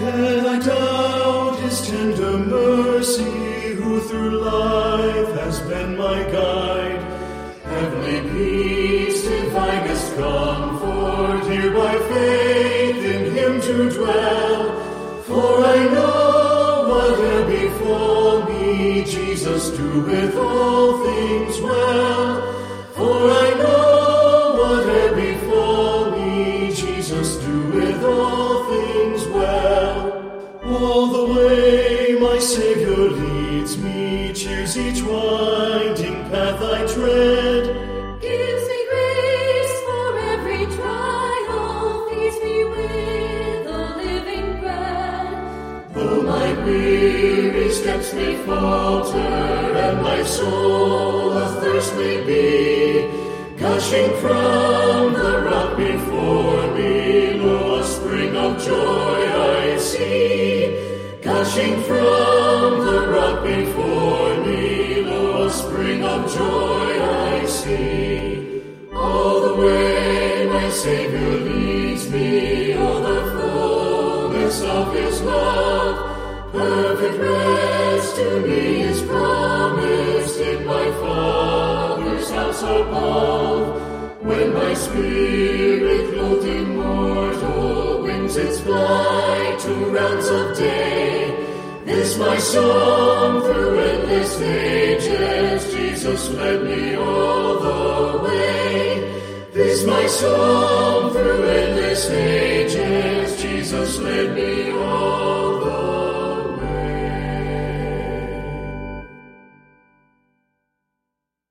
Can I doubt his tender mercy, who through life has been my guide? Heavenly peace, divinest comfort, here by faith in him to dwell. For I know whate'er befall me, Jesus doeth all things well. For I know whate'er befall me, Jesus doeth all things well. All the way my Savior leads me, cheers each winding path I tread. Gives me grace for every trial, feeds me with the living bread. Though my weary steps may falter, and my soul athirst may be, gushing from the rock before me, lo, a spring of joy I see. Gushing from the rock before me, lo, a spring of joy I see. All the way my Savior leads me, oh, the fullness of his love. Perfect rest to me is promised in my Father's house above. When my spirit, clothed in mortal wings, its flight to realms of day, this my song through endless ages, Jesus led me all the way. This my song through endless ages, Jesus led me all the way.